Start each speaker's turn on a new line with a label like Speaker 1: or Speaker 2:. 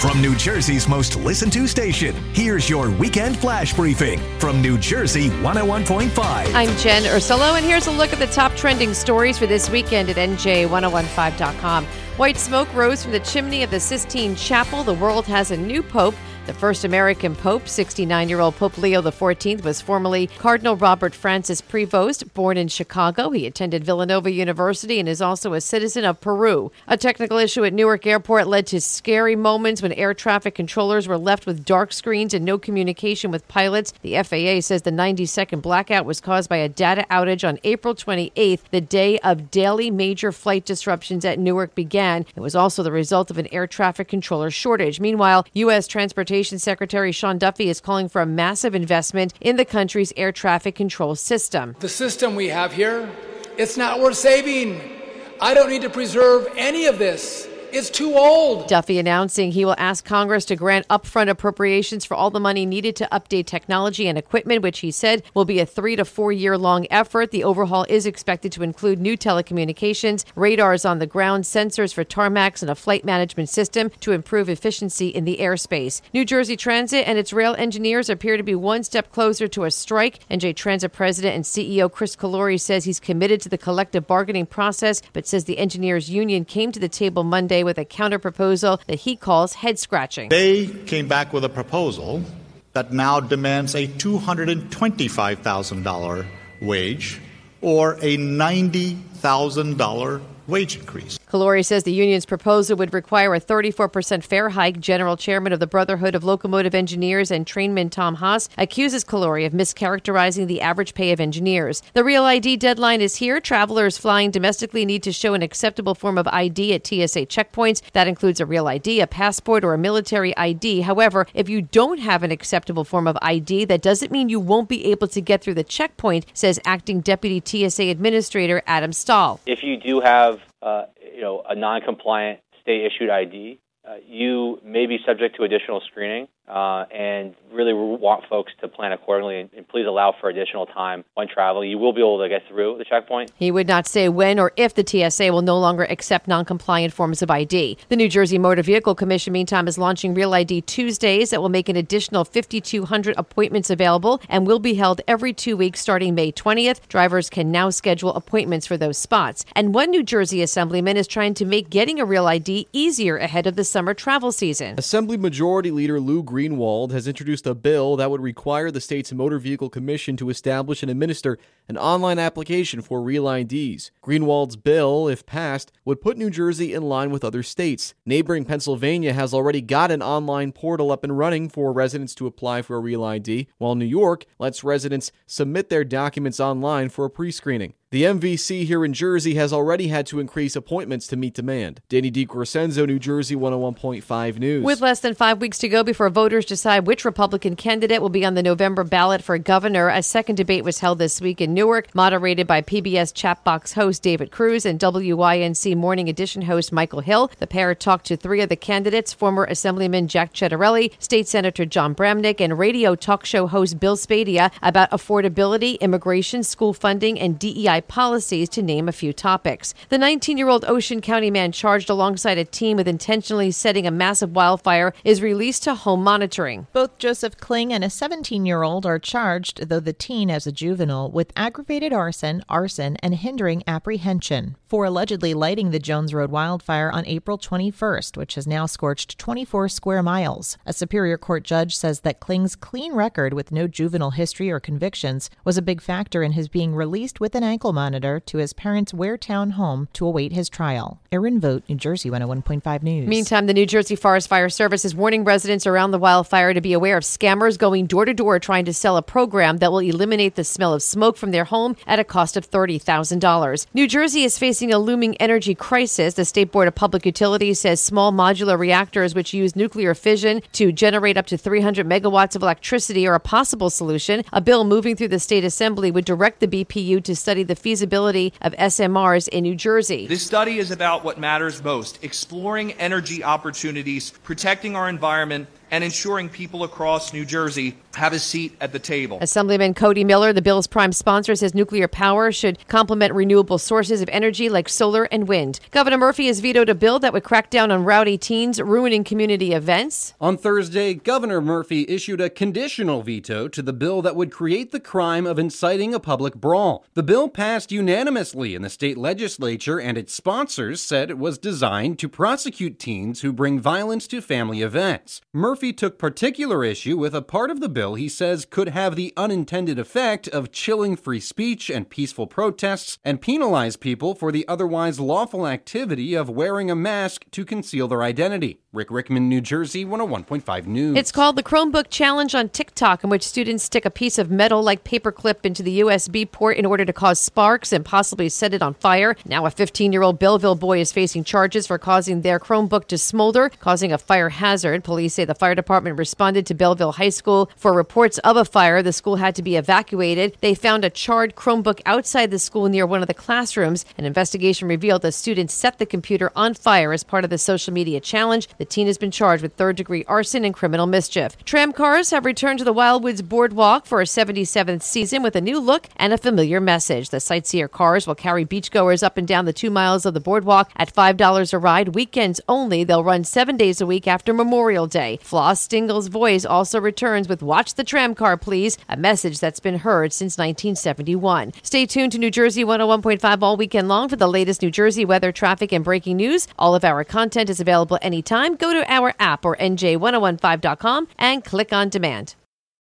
Speaker 1: From New Jersey's most listened to station, here's your weekend flash briefing from New Jersey 101.5.
Speaker 2: I'm Jen Ursulo, and here's a look at the top trending stories for this weekend at NJ1015.com. White smoke rose from the chimney of the Sistine Chapel. The world has a new pope. The first American pope, 69-year-old Pope Leo XIV, was formerly Cardinal Robert Francis Prevost, born in Chicago. He attended Villanova University and is also a citizen of Peru. A technical issue at Newark Airport led to scary moments when air traffic controllers were left with dark screens and no communication with pilots. The FAA says the 90-second blackout was caused by a data outage on April 28th, the day of daily major flight disruptions at Newark began. It was also the result of an air traffic controller shortage. Meanwhile, U.S. Transportation Secretary Sean Duffy is calling for a massive investment in the country's air traffic control system.
Speaker 3: The system we have here, it's not worth saving. I don't need to preserve any of this. It's too old.
Speaker 2: Duffy announcing he will ask Congress to grant upfront appropriations for all the money needed to update technology and equipment, which he said will be a 3 to 4 year long effort. The overhaul is expected to include new telecommunications, radars on the ground, sensors for tarmacs, and a flight management system to improve efficiency in the airspace. New Jersey Transit and its rail engineers appear to be one step closer to a strike. NJ Transit President and CEO Chris Calori says he's committed to the collective bargaining process, but says the engineers union came to the table Monday with a counter-proposal that he calls head-scratching.
Speaker 4: They came back with a proposal that now demands a $225,000 wage or a $90,000 wage increase.
Speaker 2: Calori says the union's proposal would require a 34% fare hike. General Chairman of the Brotherhood of Locomotive Engineers and Trainmen Tom Haas accuses Calori of mischaracterizing the average pay of engineers. The Real ID deadline is here. Travelers flying domestically need to show an acceptable form of ID at TSA checkpoints. That includes a Real ID, a passport, or a military ID. However, if you don't have an acceptable form of ID, that doesn't mean you won't be able to get through the checkpoint, says Acting Deputy TSA Administrator Adam Stahl.
Speaker 5: If you do have a non-compliant state-issued ID, you may be subject to additional screening, and really want folks to plan accordingly, and please allow for additional time when traveling. You will be able to get through the checkpoint.
Speaker 2: He would not say when or if the TSA will no longer accept non-compliant forms of ID. The New Jersey Motor Vehicle Commission, meantime, is launching Real ID Tuesdays that will make an additional 5,200 appointments available and will be held every 2 weeks starting May 20th. Drivers can now schedule appointments for those spots. And one New Jersey assemblyman is trying to make getting a Real ID easier ahead of the summer travel season.
Speaker 6: Assembly Majority Leader Lou Greenwald has introduced a bill that would require the state's Motor Vehicle Commission to establish and administer an online application for Real IDs. Greenwald's bill, if passed, would put New Jersey in line with other states. Neighboring Pennsylvania has already got an online portal up and running for residents to apply for a Real ID, while New York lets residents submit their documents online for a pre-screening. The MVC here in Jersey has already had to increase appointments to meet demand. Danny DiCrescenzo, New Jersey 101.5 News.
Speaker 2: With less than 5 weeks to go before voters decide which Republican candidate will be on the November ballot for governor, a second debate was held this week in Newark, moderated by PBS Chatbox host David Cruz and WYNC Morning Edition host Michael Hill. The pair talked to three of the candidates, former Assemblyman Jack Ciattarelli, State Senator John Bramnick, and radio talk show host Bill Spadea about affordability, immigration, school funding, and DEI policies, to name a few topics. The 19-year-old Ocean County man charged alongside a team with intentionally setting a massive wildfire is released to home monitoring.
Speaker 7: Both Joseph Kling and a 17-year-old are charged, though the teen as a juvenile, with aggravated arson, and hindering apprehension for allegedly lighting the Jones Road wildfire on April 21st, which has now scorched 24 square miles. A Superior Court judge says that Kling's clean record with no juvenile history or convictions was a big factor in his being released with an ankle monitor to his parents' Waretown home to await his trial. Erin Vogt, New Jersey 101.5 News.
Speaker 2: Meantime, the New Jersey Forest Fire Service is warning residents around the wildfire to be aware of scammers going door to door trying to sell a program that will eliminate the smell of smoke from their home at a cost of $30,000. New Jersey is facing a looming energy crisis. The State Board of Public Utilities says small modular reactors which use nuclear fission to generate up to 300 megawatts of electricity are a possible solution. A bill moving through the state assembly would direct the BPU to study the feasibility of SMRs in New Jersey.
Speaker 8: This study is about what matters most: exploring energy opportunities, protecting our environment, and ensuring people across New Jersey have a seat at the table.
Speaker 2: Assemblyman Cody Miller, the bill's prime sponsor, says nuclear power should complement renewable sources of energy like solar and wind. Governor Murphy has vetoed a bill that would crack down on rowdy teens ruining community events.
Speaker 9: On Thursday, Governor Murphy issued a conditional veto to the bill that would create the crime of inciting a public brawl. The bill passed unanimously in the state legislature, and its sponsors said it was designed to prosecute teens who bring violence to family events. Murphy took particular issue with a part of the bill he says could have the unintended effect of chilling free speech and peaceful protests and penalize people for the otherwise lawful activity of wearing a mask to conceal their identity. Rick Rickman, New Jersey, 101.5 News.
Speaker 2: It's called the Chromebook Challenge on TikTok, in which students stick a piece of metal like paperclip into the USB port in order to cause sparks and possibly set it on fire. Now a 15-year-old Belleville boy is facing charges for causing their Chromebook to smolder, causing a fire hazard. Police say the fire department responded to Belleville High School for reports of a fire. The school had to be evacuated. They found a charred Chromebook outside the school near one of the classrooms. An investigation revealed the student set the computer on fire as part of the social media challenge. The teen has been charged with third-degree arson and criminal mischief. Tram cars have returned to the Wildwoods Boardwalk for a 77th season with a new look and a familiar message. The sightseer cars will carry beachgoers up and down the 2 miles of the boardwalk at $5 a ride. Weekends only. They'll run 7 days a week after Memorial Day. Floss Stingle's voice also returns with "Watch the Tram Car, Please," a message that's been heard since 1971. Stay tuned to New Jersey 101.5 all weekend long for the latest New Jersey weather, traffic, and breaking news. All of our content is available anytime. Go to our app or NJ1015.com and click on demand.